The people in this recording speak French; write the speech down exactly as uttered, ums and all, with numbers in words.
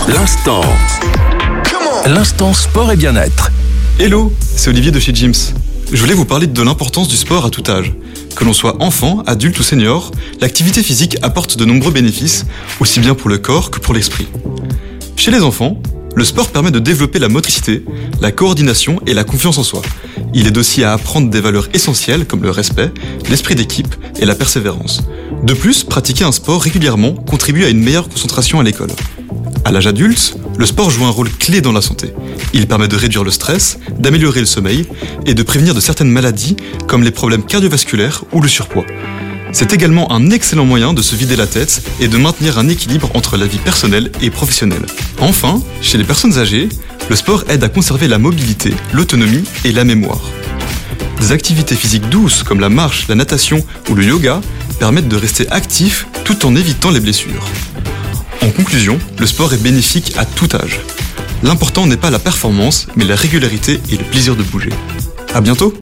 L'instant. L'instant sport et bien-être. Hello, c'est Olivier de chez Gyms. Je voulais vous parler de l'importance du sport à tout âge. Que l'on soit enfant, adulte ou senior, l'activité physique apporte de nombreux bénéfices, aussi bien pour le corps que pour l'esprit. Chez les enfants, le sport permet de développer la motricité, la coordination et la confiance en soi. Il aide aussi à apprendre des valeurs essentielles comme le respect, l'esprit d'équipe et la persévérance. De plus, pratiquer un sport régulièrement contribue à une meilleure concentration à l'école. À l'âge adulte, le sport joue un rôle clé dans la santé. Il permet de réduire le stress, d'améliorer le sommeil et de prévenir de certaines maladies comme les problèmes cardiovasculaires ou le surpoids. C'est également un excellent moyen de se vider la tête et de maintenir un équilibre entre la vie personnelle et professionnelle. Enfin, chez les personnes âgées, le sport aide à conserver la mobilité, l'autonomie et la mémoire. Des activités physiques douces comme la marche, la natation ou le yoga permettent de rester actif tout en évitant les blessures. En conclusion, le sport est bénéfique à tout âge. L'important n'est pas la performance, mais la régularité et le plaisir de bouger. À bientôt!